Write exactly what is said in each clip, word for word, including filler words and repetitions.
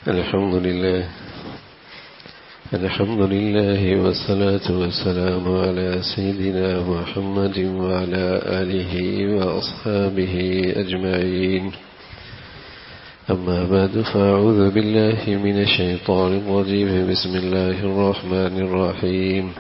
الحمد لله الحمد لله والصلاة والسلام على سيدنا محمد وعلى آله وأصحابه أجمعين. أما بعد فأعوذ بالله من الشيطان الرجيم. بسم الله الرحمن الرحيم.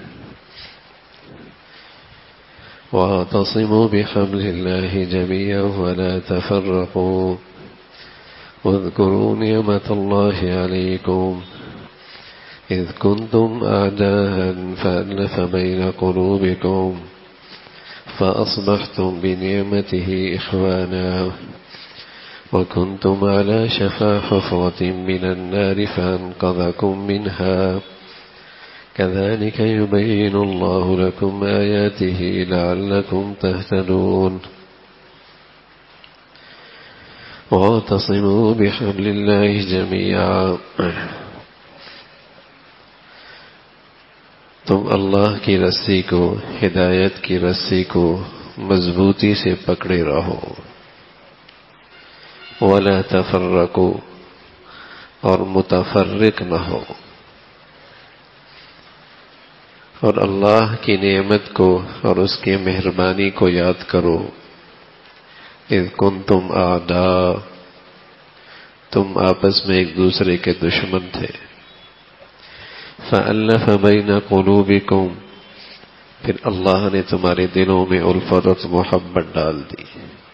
واعتصموا بحبل الله جميعا ولا تفرقوا واذكروا نعمة الله عليكم إذ كنتم أعداء فألف بين قلوبكم فأصبحتم بنعمته إخوانا وكنتم على شفا حفرة من النار فأنقذكم منها كذلك يبين الله لكم آياته لعلكم تهتدون. واعتصموا بحبل الله جميعا. تم اللہ کی رسی کو، ہدایت کی رسی کو مضبوطی سے پکڑے رہو. ولا تفرقوا، اور متفرق نہ ہو. اور اللہ کی نعمت کو اور اس کی مہربانی کو یاد کرو. اذ کنتم اعداء، تم آپس میں ایک دوسرے کے دشمن تھے. فألف بین قلوبکم، پھر اللہ نے تمہارے دلوں میں الفت اور محبت ڈال دی.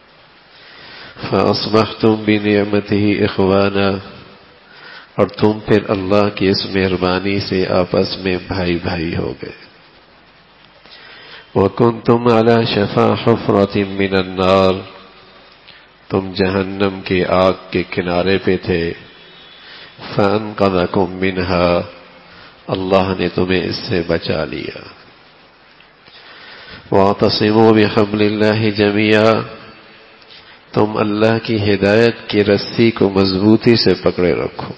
فأصبحتم بنعمتہ اخوانا، اور تم پھر اللہ کی اس مہربانی سے آپس میں بھائی بھائی ہو گئے. وَكُنْتُمْ عَلَى شَفَا حُفْرَةٍ مِّنَ النَّارِ، تم جہنم کے آگ کے کنارے پہ تھے. فَأَنْقَذَكُمْ مِنْهَا، اللہ نے تمہیں اس سے بچا لیا. وَاعْتَصِمُوا بِحَبْلِ اللَّهِ جَمِيعًا، تم اللہ کی ہدایت کی رسی کو مضبوطی سے پکڑے رکھو.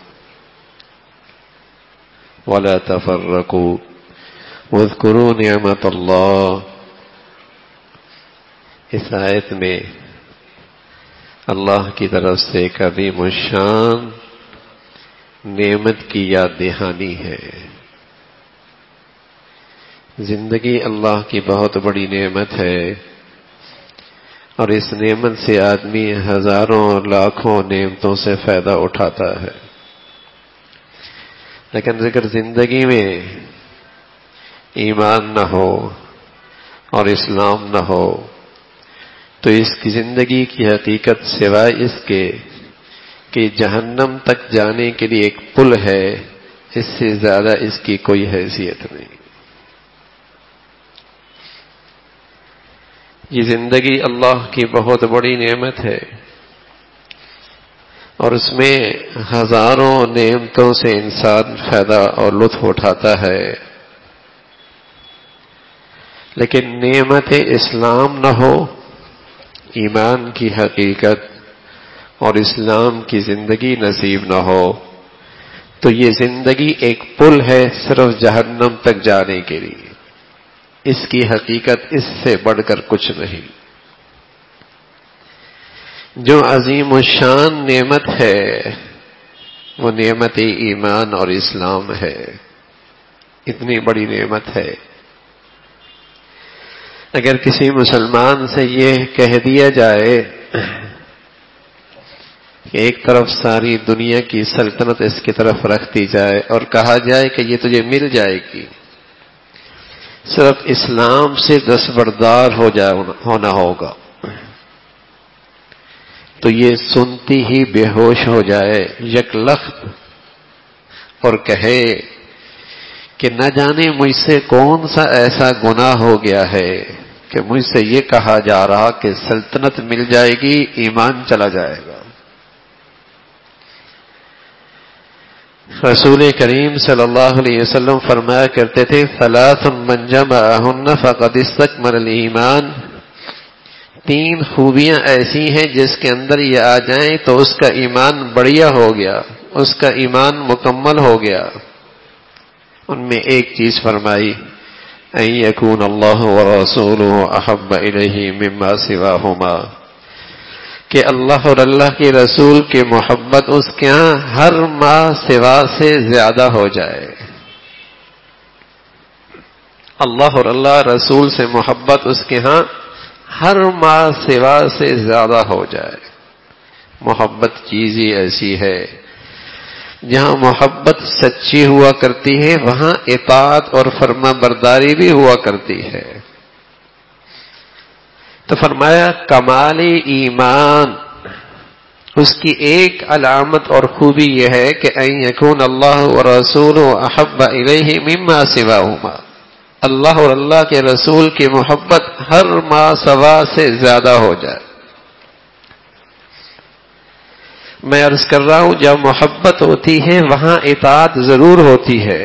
وَلَا تَفَرَّقُوا وَاذْكُرُوا نِعْمَةَ اللَّهِ. اس آیت میں اللہ کی طرف سے عظیم الشان نعمت کی یاد دہانی ہے. زندگی اللہ کی بہت بڑی نعمت ہے، اور اس نعمت سے آدمی ہزاروں اور لاکھوں نعمتوں سے فائدہ اٹھاتا ہے. لیکن اگر زندگی میں ایمان نہ ہو اور اسلام نہ ہو تو اس کی زندگی کی حقیقت سوائے اس کے کہ جہنم تک جانے کے لیے ایک پل ہے، اس سے زیادہ اس کی کوئی حیثیت نہیں. یہ زندگی اللہ کی بہت بڑی نعمت ہے، اور اس میں ہزاروں نعمتوں سے انسان فائدہ اور لطف اٹھاتا ہے. لیکن نعمت اسلام نہ ہو، ایمان کی حقیقت اور اسلام کی زندگی نصیب نہ ہو تو یہ زندگی ایک پل ہے صرف جہنم تک جانے کے لیے. اس کی حقیقت اس سے بڑھ کر کچھ نہیں. جو عظیم الشان نعمت ہے وہ نعمت ایمان اور اسلام ہے. اتنی بڑی نعمت ہے. اگر کسی مسلمان سے یہ کہہ دیا جائے کہ ایک طرف ساری دنیا کی سلطنت اس کی طرف رکھ دی جائے اور کہا جائے کہ یہ تجھے مل جائے گی، صرف اسلام سے دستبردار ہو جائے ہونا ہوگا، تو یہ سنتی ہی بے ہوش ہو جائے یک لخت اور کہے کہ نہ جانے مجھ سے کون سا ایسا گناہ ہو گیا ہے کہ مجھ سے یہ کہا جا رہا کہ سلطنت مل جائے گی، ایمان چلا جائے گا. رسول کریم صلی اللہ علیہ وسلم فرمایا کرتے تھے ثلاث من جمعہن فقد استکمل الایمان. تین خوبیاں ایسی ہیں جس کے اندر یہ آ جائیں تو اس کا ایمان بڑھیا ہو گیا، اس کا ایمان مکمل ہو گیا. ان میں ایک چیز فرمائی ان یکون اللہ ورسولہ احب الیہ مما سواہما، کہ اللہ اور اللہ کے رسول کی محبت اس کے ہاں ہر ماں سوا سے زیادہ ہو جائے. اللہ اور اللہ رسول سے محبت اس کے ہاں ہر ماں سوا سے زیادہ ہو جائے. محبت چیز ہی ایسی ہے، جہاں محبت سچی ہوا کرتی ہے وہاں اطاعت اور فرما برداری بھی ہوا کرتی ہے. تو فرمایا کمال ایمان اس کی ایک علامت اور خوبی یہ ہے کہ ان یکون اللہ ورسولہ احب الیہ مما سواہما، اللہ اور اللہ کے رسول کی محبت ہر ما سوا سے زیادہ ہو جائے. میں عرض کر رہا ہوں جب محبت ہوتی ہے وہاں اطاعت ضرور ہوتی ہے.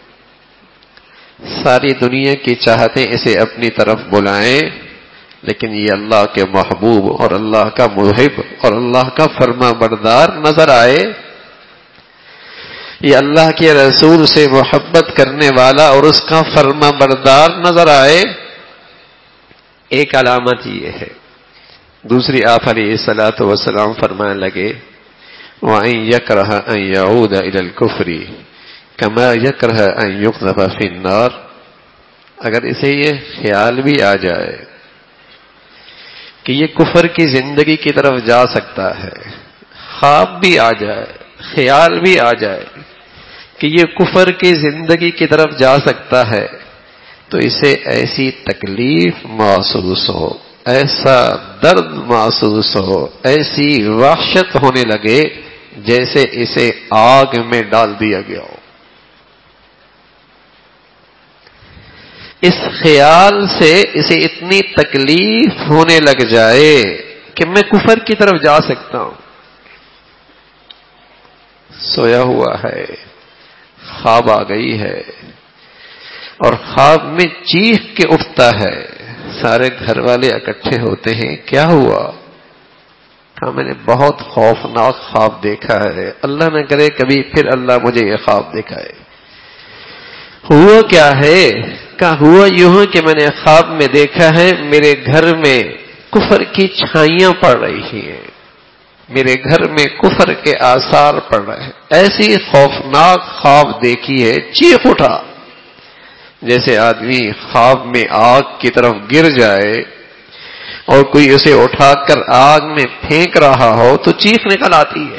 ساری دنیا کی چاہتے اسے اپنی طرف بلائیں، لیکن یہ اللہ کے محبوب اور اللہ کا محب اور اللہ کا فرما بردار نظر آئے، یہ اللہ کے رسول سے محبت کرنے والا اور اس کا فرما بردار نظر آئے، ایک علامت یہ ہے. دوسری آپ علیہ الصلوۃ والسلام فرمانے لگے وَأَن يَكْرَهَ أَن يَعُودَ إِلَى الْكُفْرِ كَمَا يَكْرَهَ أَن يُقْذَفَ فِي النَّارِ، اگر اسے یہ خیال بھی آ جائے کہ یہ کفر کی زندگی کی طرف جا سکتا ہے، خواب بھی آ جائے، خیال بھی آ جائے کہ یہ کفر کی زندگی کی طرف جا سکتا ہے، تو اسے ایسی تکلیف محسوس ہو، ایسا درد محسوس ہو، ایسی وحشت ہونے لگے جیسے اسے آگ میں ڈال دیا گیا ہو. اس خیال سے اسے اتنی تکلیف ہونے لگ جائے کہ میں کفر کی طرف جا سکتا ہوں. سویا ہوا ہے، خواب آ گئی ہے اور خواب میں چیخ کے اٹھتا ہے، سارے گھر والے اکٹھے ہوتے ہیں، کیا ہوا؟ کہا میں نے بہت خوفناک خواب دیکھا ہے، اللہ نہ کرے کبھی پھر اللہ مجھے یہ خواب دکھائے. ہوا کیا ہے؟ کہا ہوا یوں ہے کہ میں نے خواب میں دیکھا ہے میرے گھر میں کفر کی چھائیاں پڑ رہی ہیں، میرے گھر میں کفر کے آثار پڑ رہے ہیں. ایسی خوفناک خواب دیکھی ہے، چیخ اٹھا جیسے آدمی خواب میں آگ کی طرف گر جائے اور کوئی اسے اٹھا کر آگ میں پھینک رہا ہو تو چیخ نکل آتی ہے.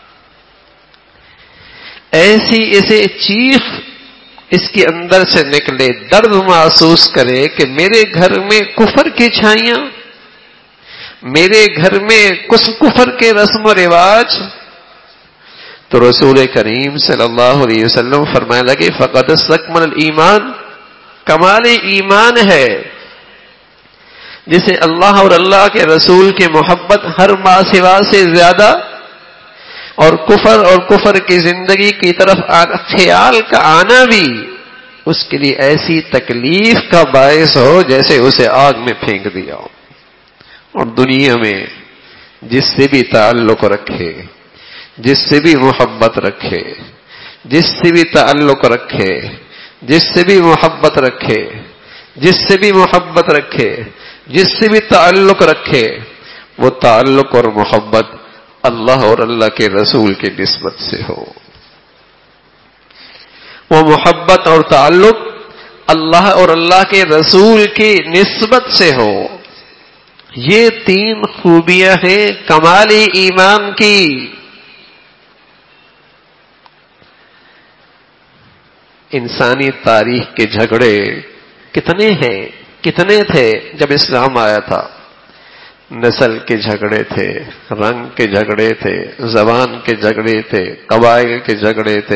ایسی اسے چیخ اس کے اندر سے نکلے، درد محسوس کرے کہ میرے گھر میں کفر کی چھائیاں، میرے گھر میں کچھ کفر کے رسم و رواج. تو رسول کریم صلی اللہ علیہ وسلم فرمانے لگے فقد استکمل الایمان، کمال ایمان ہے جسے اللہ اور اللہ کے رسول کی محبت ہر ما سوا سے زیادہ اور کفر اور کفر کی زندگی کی طرف خیال کا آنا بھی اس کے لیے ایسی تکلیف کا باعث ہو جیسے اسے آگ میں پھینک دیا ہو. اور دنیا میں جس سے بھی تعلق رکھے، جس سے بھی محبت رکھے، جس سے بھی تعلق رکھے، جس سے بھی محبت رکھے، جس سے بھی محبت رکھے، جس سے بھی تعلق رکھے، وہ تعلق اور محبت اللہ اور اللہ کے رسول کی نسبت سے ہو. وہ محبت اور تعلق اللہ اور اللہ کے رسول کی نسبت سے ہو. یہ تین خوبیاں ہیں کمالی ایمان کی. انسانی تاریخ کے جھگڑے کتنے ہیں، کتنے تھے جب اسلام آیا تھا. نسل کے جھگڑے تھے، رنگ کے جھگڑے تھے، زبان کے جھگڑے تھے، قبائل کے جھگڑے تھے،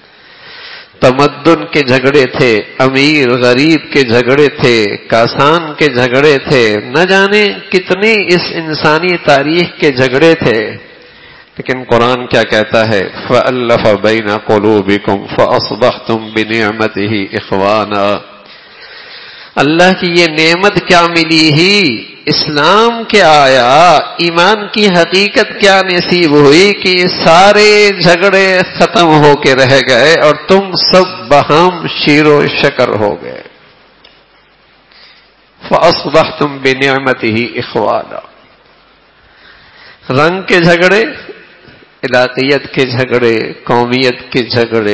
تمدن کے جھگڑے تھے، امیر غریب کے جھگڑے تھے، کاسان کے جھگڑے تھے، نہ جانے کتنے اس انسانی تاریخ کے جھگڑے تھے. لیکن قرآن کیا کہتا ہے؟ فَأَلَّفَ بَيْنَ قُلُوبِكُمْ فَأَصْبَحْتُمْ بِنِعْمَتِهِ إِخْوَانًا. اللہ کی یہ نعمت کیا ملی ہی، اسلام کیا آیا، ایمان کی حقیقت کیا نصیب ہوئی کہ یہ سارے جھگڑے ختم ہو کے رہ گئے اور تم سب باہم شیر و شکر ہو گئے. فَأَصْبَحْتُمْ بِنِعْمَتِهِ إِخْوَانًا. رنگ کے جھگڑے، علاقیت کے جھگڑے، قومیت کے جھگڑے،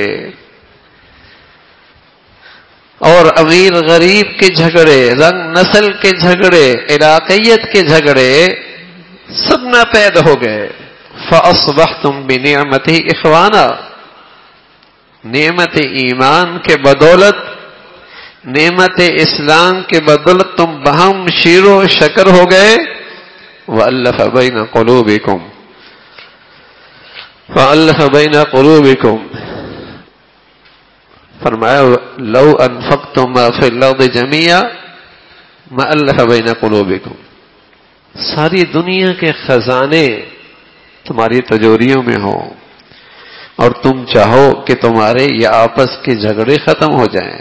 اور امیر غریب کے جھگڑے، رنگ نسل کے جھگڑے، علاقیت کے جھگڑے سب ناپید ہو گئے. فَأَصْبَحْتُمْ بِنِعْمَتِهِ إِخْوَانًا، نعمت ایمان کے بدولت، نعمت اسلام کے بدولت تم بہم شیر و شکر ہو گئے. وَأَلَّفَ بَيْنَ قُلُوبِكُمْ وَأَلَّفَ بَيْنَ قُلُوبِكُمْ، فرمایا لو انفقتم ما فی الارض جميعا ما الف بین قلوبکم، ساری دنیا کے خزانے تمہاری تجوریوں میں ہوں اور تم چاہو کہ تمہارے یہ آپس کے جھگڑے ختم ہو جائیں،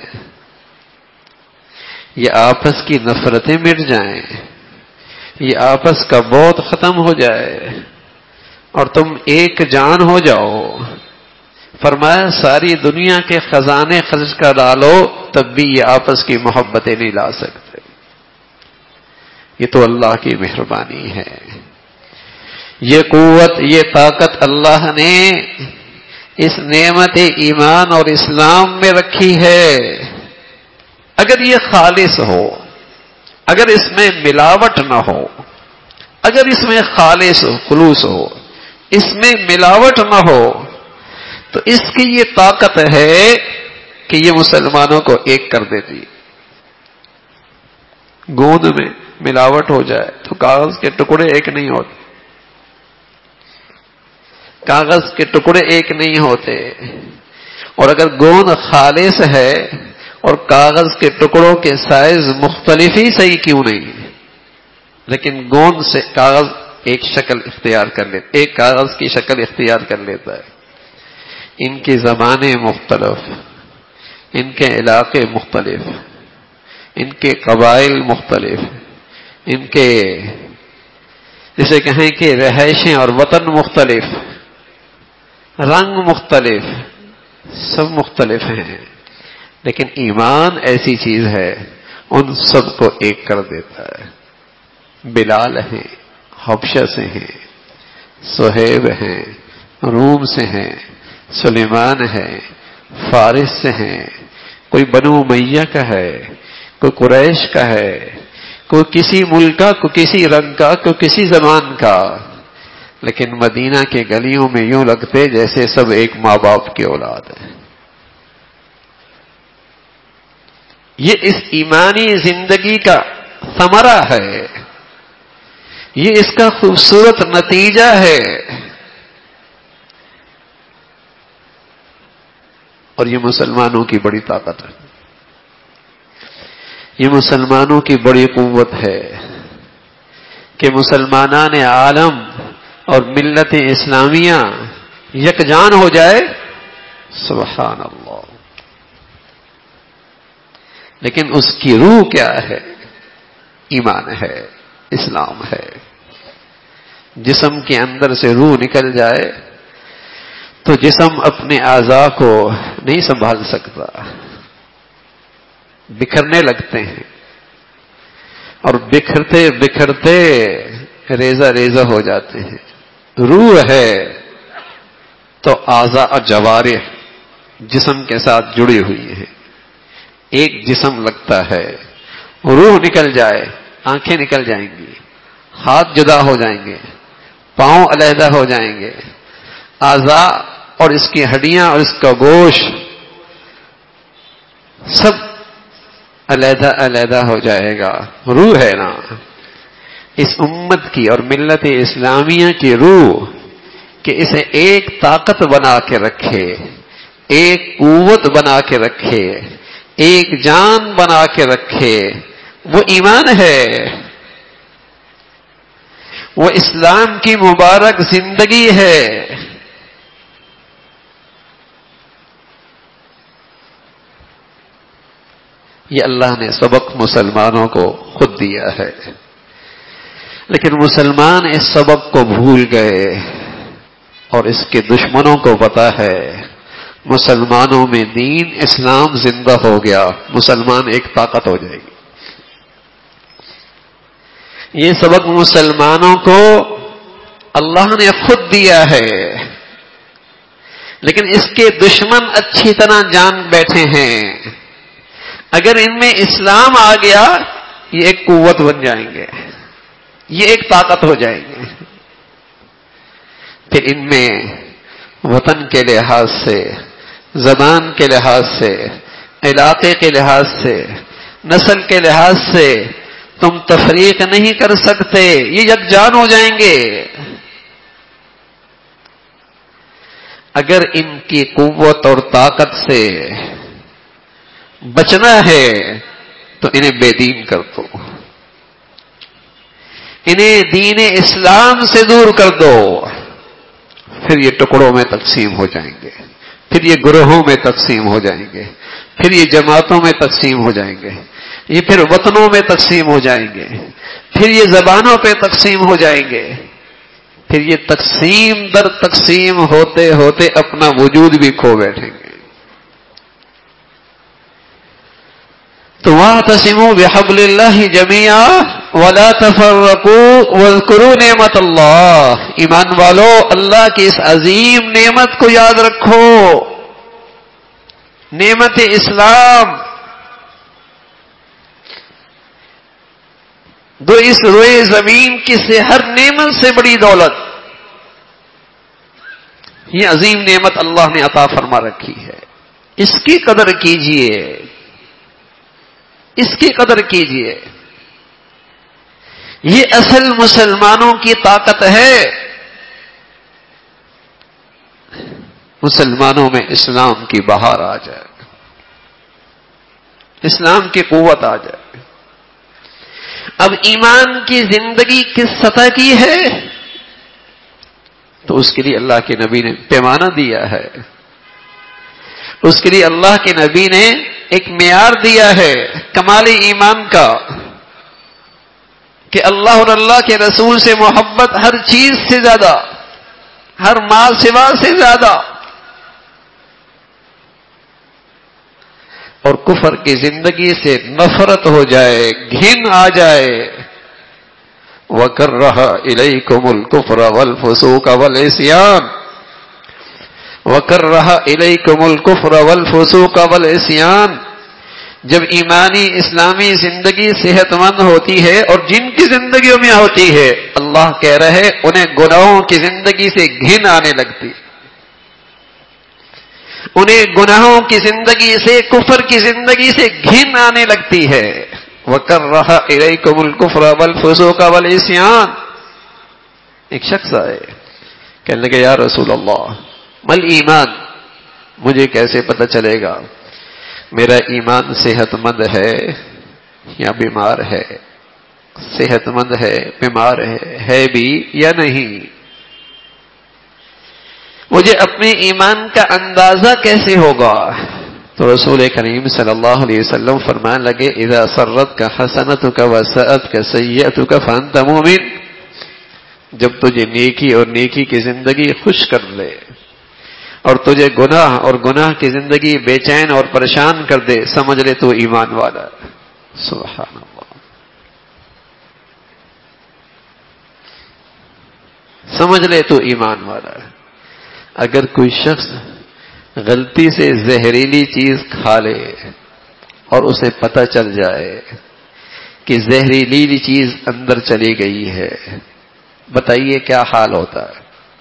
یہ آپس کی نفرتیں مٹ جائیں، یہ آپس کا بہت ختم ہو جائے اور تم ایک جان ہو جاؤ. فرمایا ساری دنیا کے خزانے خرچ کر ڈالو تب بھی یہ آپس کی محبتیں نہیں لا سکتے. یہ تو اللہ کی مہربانی ہے. یہ قوت، یہ طاقت اللہ نے اس نعمت ایمان اور اسلام میں رکھی ہے. اگر یہ خالص ہو، اگر اس میں ملاوٹ نہ ہو، اگر اس میں خالص خلوص ہو، اس میں ملاوٹ نہ ہو، تو اس کی یہ طاقت ہے کہ یہ مسلمانوں کو ایک کر دیتی. گوند میں ملاوٹ ہو جائے تو کاغذ کے ٹکڑے ایک نہیں ہوتے، کاغذ کے ٹکڑے ایک نہیں ہوتے. اور اگر گوند خالص ہے اور کاغذ کے ٹکڑوں کے سائز مختلف ہی صحیح کیوں نہیں، لیکن گوند سے کاغذ ایک شکل اختیار کر لیتا، ایک کاغذ کی شکل اختیار کر لیتا ہے. ان کی زبانیں مختلف، ان کے علاقے مختلف، ان کے قبائل مختلف، ان کے جسے کہیں کہ رہائشیں اور وطن مختلف، رنگ مختلف، سب مختلف ہیں. لیکن ایمان ایسی چیز ہے ان سب کو ایک کر دیتا ہے. بلال ہیں، حبشہ سے ہیں، صہیب ہیں، روم سے ہیں، سلیمان ہے، فارس سے ہیں، کوئی بنو امیہ کا ہے، کوئی قریش کا ہے، کوئی کسی ملک کا، کوئی کسی رنگ کا، کوئی کسی زبان کا، لیکن مدینہ کے گلیوں میں یوں لگتے جیسے سب ایک ماں باپ کی اولاد ہے. یہ اس ایمانی زندگی کا ثمرہ ہے، یہ اس کا خوبصورت نتیجہ ہے. اور یہ مسلمانوں کی بڑی طاقت ہے، یہ مسلمانوں کی بڑی قوت ہے کہ مسلمانان عالم اور ملت اسلامیہ یکجان ہو جائے. سبحان اللہ. لیکن اس کی روح کیا ہے؟ ایمان ہے، اسلام ہے. جسم کے اندر سے روح نکل جائے تو جسم اپنے اعضاء کو نہیں سنبھال سکتا، بکھرنے لگتے ہیں اور بکھرتے بکھرتے ریزہ ریزہ ہو جاتے ہیں. روح ہے تو اعضاء اور جوارح جسم کے ساتھ جڑی ہوئی ہیں، ایک جسم لگتا ہے. روح نکل جائے آنکھیں نکل جائیں گی، ہاتھ جدا ہو جائیں گے، پاؤں علیحدہ ہو جائیں گے، اعضاء اور اس کی ہڈیاں اور اس کا گوشت سب علیحدہ علیحدہ ہو جائے گا. روح ہے نا اس امت کی اور ملت اسلامیہ کی روح کہ اسے ایک طاقت بنا کے رکھے، ایک قوت بنا کے رکھے، ایک جان بنا کے رکھے، وہ ایمان ہے، وہ اسلام کی مبارک زندگی ہے. یہ اللہ نے سبق مسلمانوں کو خود دیا ہے، لیکن مسلمان اس سبق کو بھول گئے اور اس کے دشمنوں کو پتا ہے. مسلمانوں میں دین اسلام زندہ ہو گیا، مسلمان ایک طاقت ہو جائے گی. یہ سبق مسلمانوں کو اللہ نے خود دیا ہے، لیکن اس کے دشمن اچھی طرح جان بیٹھے ہیں اگر ان میں اسلام آ گیا یہ ایک قوت بن جائیں گے، یہ ایک طاقت ہو جائیں گے. پھر ان میں وطن کے لحاظ سے، زبان کے لحاظ سے، علاقے کے لحاظ سے، نسل کے لحاظ سے تم تفریق نہیں کر سکتے، یہ یکجان ہو جائیں گے. اگر ان کی قوت اور طاقت سے بچنا ہے تو انہیں بے دین کر دو، انہیں دین اسلام سے دور کر دو، پھر یہ ٹکڑوں میں تقسیم ہو جائیں گے، پھر یہ گروہوں میں تقسیم ہو جائیں گے، پھر یہ جماعتوں میں تقسیم ہو جائیں گے، یہ پھر وطنوں میں تقسیم ہو جائیں گے، پھر یہ زبانوں پہ تقسیم ہو جائیں گے، پھر یہ تقسیم در تقسیم ہوتے ہوتے اپنا وجود بھی کھو بیٹھیں گے. تو وَاعْتَصِمُوا بِحَبْلِ اللَّهِ جَمِيعًا وَلَا تَفَرَّقُوا وَاذْكُرُوا نِعْمَتَ اللَّهِ. ایمان والو اللہ کی اس عظیم نعمت کو یاد رکھو، نعمت اسلام. دو اس روئے زمین کی سے ہر نعمت سے بڑی دولت، یہ عظیم نعمت اللہ نے عطا فرما رکھی ہے، اس کی قدر کیجئے، اس کی قدر کیجئے. یہ اصل مسلمانوں کی طاقت ہے. مسلمانوں میں اسلام کی بہار آ جائے، اسلام کی قوت آ جائے. اب ایمان کی زندگی کس سطح کی ہے تو اس کے لیے اللہ کے نبی نے پیمانہ دیا ہے، اس کے لیے اللہ کے نبی نے ایک معیار دیا ہے کمال ایمان کا، کہ اللہ اور اللہ کے رسول سے محبت ہر چیز سے زیادہ، ہر مال سوا سے زیادہ، اور کفر کی زندگی سے نفرت ہو جائے، گھن آ جائے. وَكَرَّهَ إِلَيْكُمُ الْكُفْرَ وَالْفُسُوقَ وَالْعِصْيَانَ وَكَرَّهَ إِلَيْكُمُ الْكُفْرَ وَالْفُسُوقَ وَالْعِصْيَانَ. جب ایمانی اسلامی زندگی صحت مند ہوتی ہے اور جن کی زندگیوں میں ہوتی ہے، اللہ کہہ رہے ہیں انہیں گناہوں کی زندگی سے گھن آنے لگتی، انہیں گناہوں کی زندگی سے، کفر کی زندگی سے گھن آنے لگتی ہے. وَكَرَّهَ إِلَيْكُمُ الْكُفْرَ وَالْفُسُوقَ وَالْعِصْيَانَ. ایک شخص آئے، کہنے لگے یا رسول اللہ مل ایمان، مجھے کیسے پتہ چلے گا میرا ایمان صحت مند ہے یا بیمار ہے، صحت مند ہے، بیمار ہے، ہے بھی یا نہیں، مجھے اپنے ایمان کا اندازہ کیسے ہوگا؟ تو رسول کریم صلی اللہ علیہ وسلم فرمانے لگے اذا سرتک حسنتک وساءتک سیئتک فانت مومن. جب تجھے نیکی اور نیکی کی زندگی خوش کر لے اور تجھے گناہ اور گناہ کی زندگی بے چین اور پریشان کر دے، سمجھ لے تو ایمان والا. سبحان اللہ، سمجھ لے تو ایمان والا. اگر کوئی شخص غلطی سے زہریلی چیز کھا لے اور اسے پتہ چل جائے کہ زہریلی چیز اندر چلی گئی ہے، بتائیے کیا حال ہوتا ہے؟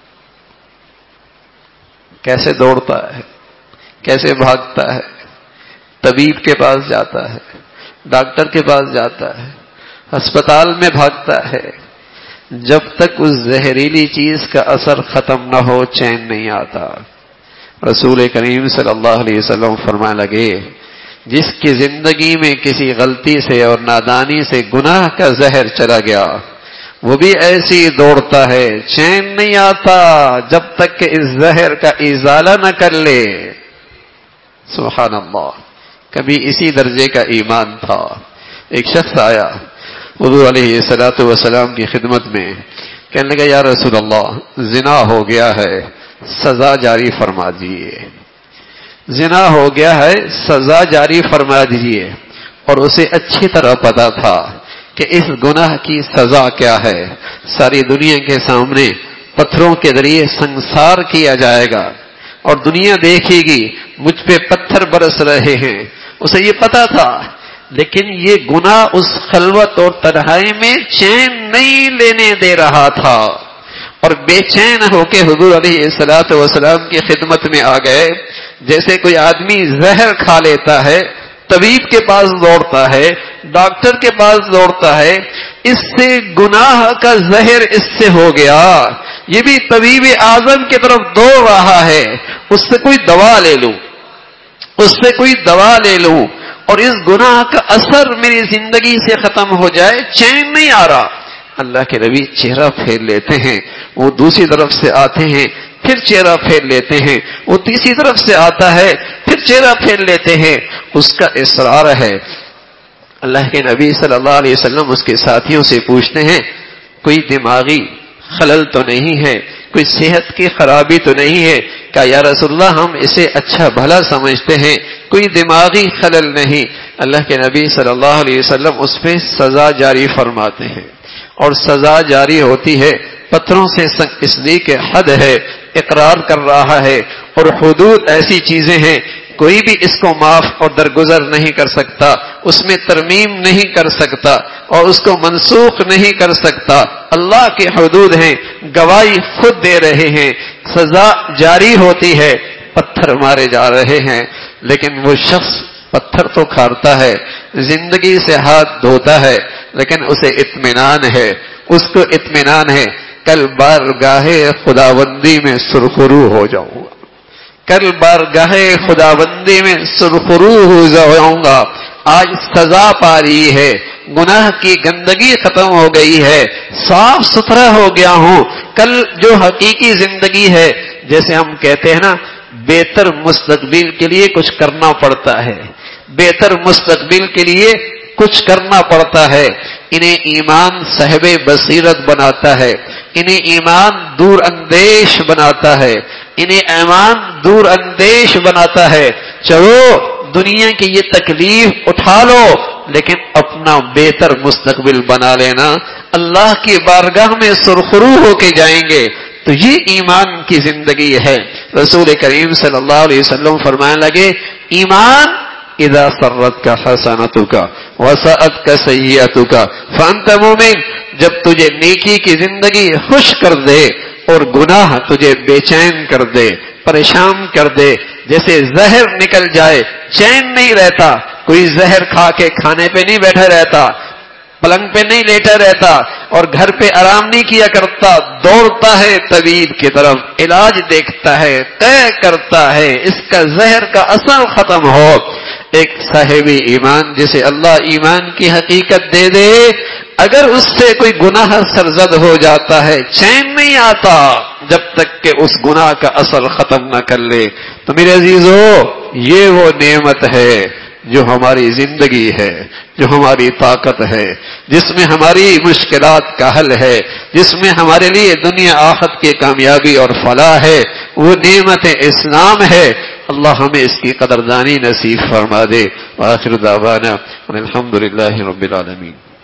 کیسے دوڑتا ہے، کیسے بھاگتا ہے، طبیب کے پاس جاتا ہے، ڈاکٹر کے پاس جاتا ہے، ہسپتال میں بھاگتا ہے. جب تک اس زہریلی چیز کا اثر ختم نہ ہو چین نہیں آتا. رسول کریم صلی اللہ علیہ وسلم فرمانے لگے جس کی زندگی میں کسی غلطی سے اور نادانی سے گناہ کا زہر چلا گیا، وہ بھی ایسی دوڑتا ہے، چین نہیں آتا جب تک کہ اس زہر کا ازالہ نہ کر لے. سبحان اللہ، کبھی اسی درجے کا ایمان تھا. ایک شخص آیا حضور علیہ الصلوۃ والسلام کی خدمت میں، کہنے لگا یا رسول اللہ زنا ہو گیا ہے، سزا جاری فرما دیجیے. زنا ہو گیا ہے، سزا جاری فرما دیجیے. اور اسے اچھی طرح پتا تھا کہ اس گناہ کی سزا کیا ہے. ساری دنیا کے سامنے پتھروں کے ذریعے سنسار کیا جائے گا اور دنیا دیکھے گی مجھ پہ پتھر برس رہے ہیں. اسے یہ پتا تھا، لیکن یہ گناہ اس خلوت اور تنہائی میں چین نہیں لینے دے رہا تھا، اور بے چین ہو کے حضور علیہ الصلوۃ والسلام کی خدمت میں آ گئے. جیسے کوئی آدمی زہر کھا لیتا ہے، طبیب کے پاس دوڑتا ہے، ڈاکٹر کے پاس دوڑتا ہے، اس سے گناہ کا زہر اس سے ہو گیا، یہ بھی طبیب اعظم کی طرف دوڑ رہا ہے، اس سے کوئی دوا لے لوں، اس سے کوئی دوا لے لوں اور اس گناہ کا اثر میری زندگی سے ختم ہو جائے، چین نہیں آ رہا. اللہ کے نبی چہرہ پھیر لیتے ہیں، وہ دوسری طرف سے آتے ہیں، پھر چہرہ پھیر لیتے ہیں، وہ تیسری طرف سے آتا ہے، پھر چہرہ پھیر لیتے ہیں. اس کا اصرار ہے. اللہ کے نبی صلی اللہ علیہ وسلم اس کے ساتھیوں سے پوچھتے ہیں کوئی دماغی خلل تو نہیں ہے، کوئی صحت کی خرابی تو نہیں ہے؟ کہ یا رسول اللہ ہم اسے اچھا بھلا سمجھتے ہیں، کوئی دماغی خلل نہیں. اللہ کے نبی صلی اللہ علیہ وسلم اس پہ سزا جاری فرماتے ہیں، اور سزا جاری ہوتی ہے پتھروں سے. اس لیے کہ حد ہے، اقرار کر رہا ہے، اور حدود ایسی چیزیں ہیں کوئی بھی اس کو معاف اور درگزر نہیں کر سکتا، اس میں ترمیم نہیں کر سکتا اور اس کو منسوخ نہیں کر سکتا. اللہ کی حدود ہیں، گواہی خود دے رہے ہیں، سزا جاری ہوتی ہے، پتھر مارے جا رہے ہیں. لیکن وہ شخص پتھر تو کھارتا ہے، زندگی سے ہاتھ دھوتا ہے، لیکن اسے اطمینان ہے، اس کو اطمینان ہے کل بارگاہ خداوندی میں سرخرو ہو جاؤں گا، کل بارگاہ خداوندی میں سرخرو ہو جاؤں گا. آج سزا پا رہی ہے، گناہ کی گندگی ختم ہو گئی ہے، صاف ستھرا ہو گیا ہوں. کل جو حقیقی زندگی ہے، جیسے ہم کہتے ہیں نا، بہتر مستقبل کے لیے کچھ کرنا پڑتا ہے، بہتر مستقبل کے لیے کچھ کرنا پڑتا ہے. انہیں ایمان صاحب بصیرت بناتا ہے، انہیں ایمان دور اندیش بناتا ہے، انہیں ایمان دور اندیش بناتا ہے. چلو دنیا کی یہ تکلیف اٹھا لو، لیکن اپنا بہتر مستقبل بنا لینا، اللہ کی بارگاہ میں سرخرو ہو کے جائیں گے. تو یہ ایمان کی زندگی ہے. رسول کریم صلی اللہ علیہ وسلم فرمانے لگے ایمان اذا سرتک حسنتک وساءتک سیئتک فانت مومن. جب تجھے نیکی کی زندگی خوش کر دے اور گناہ تجھے بے چین کر دے، پریشان کر دے، جیسے زہر نکل جائے، چین نہیں رہتا. کوئی زہر کھا کے کھانے پہ نہیں بیٹھا رہتا، پلنگ پہ نہیں لیٹا رہتا اور گھر پہ آرام نہیں کیا کرتا، دوڑتا ہے طبیب کی طرف، علاج دیکھتا ہے، طے کرتا ہے اس کا زہر کا اثر ختم ہو. ایک صاحب ایمان جسے اللہ ایمان کی حقیقت دے دے، اگر اس سے کوئی گناہ سرزد ہو جاتا ہے، چین نہیں آتا جب تک کہ اس گناہ کا اثر ختم نہ کر لے. تو میرے عزیزو، یہ وہ نعمت ہے جو ہماری زندگی ہے، جو ہماری طاقت ہے، جس میں ہماری مشکلات کا حل ہے، جس میں ہمارے لیے دنیا آخرت کی کامیابی اور فلاح ہے. وہ نعمت اسلام ہے. اللہ ہمیں اس کی قدردانی نصیب فرما دے. وآخر دعوانا الحمد للہ رب العالمین.